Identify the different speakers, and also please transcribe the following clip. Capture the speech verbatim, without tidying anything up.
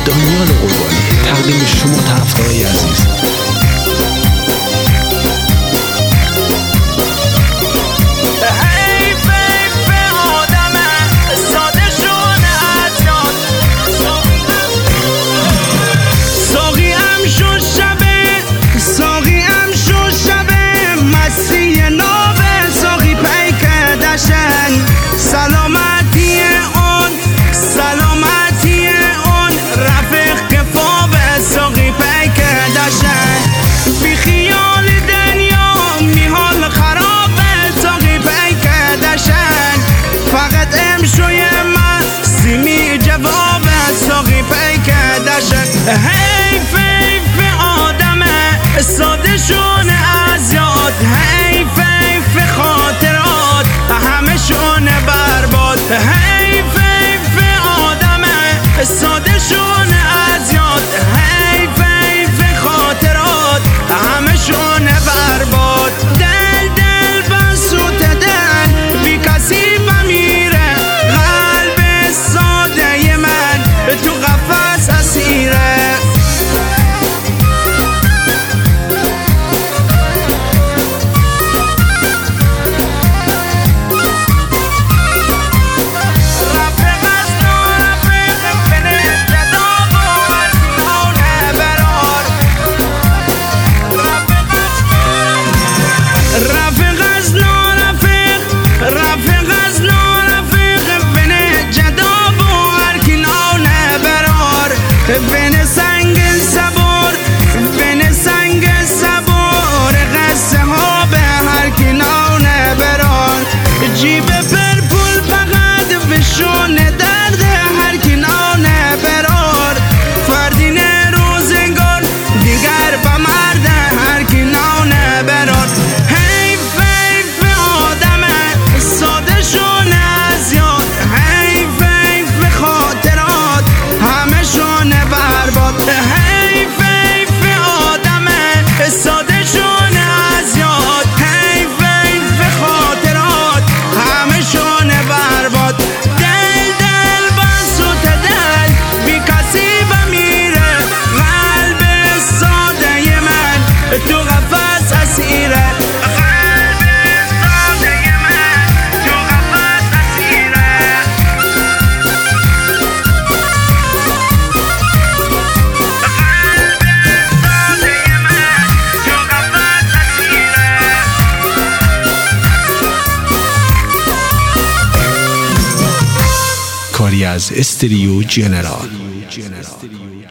Speaker 1: دانیال قربانی تقدیم شما طرفدارای عزیز.
Speaker 2: حیف حیف آدمه ساده شونه از یاد، حیف حیف خاطرات همه شونه برباد، حیف حیف آدمه ساده شونه از یاد، حیف حیف خاطرات همه شونه برباد. دل دل بسوت دل بی کسی بمیره، قلب ساده من تو قفس اسیره. بین سنگ صبور بین سنگ صبور قصه ها به هر کنانه برار، جیب پر پول فقط بشون درد هر کنانه برار، فردین روزگار دیگر به مرد هر کنانه برار. حیف حیف آدمه ساده شونه از یاد، حیف حیف خاطرات همه شونه برباد، حیف حیف آدمه ساده شونه از یاد، حیف حیف خاطرات همه شونه برباد. دل دل بسوت دل بی کسی بمیره، قلب ساده من تو قفس اسیره، قلب ساده من تو قفس اسیره.
Speaker 1: کاری از استریو جنرال.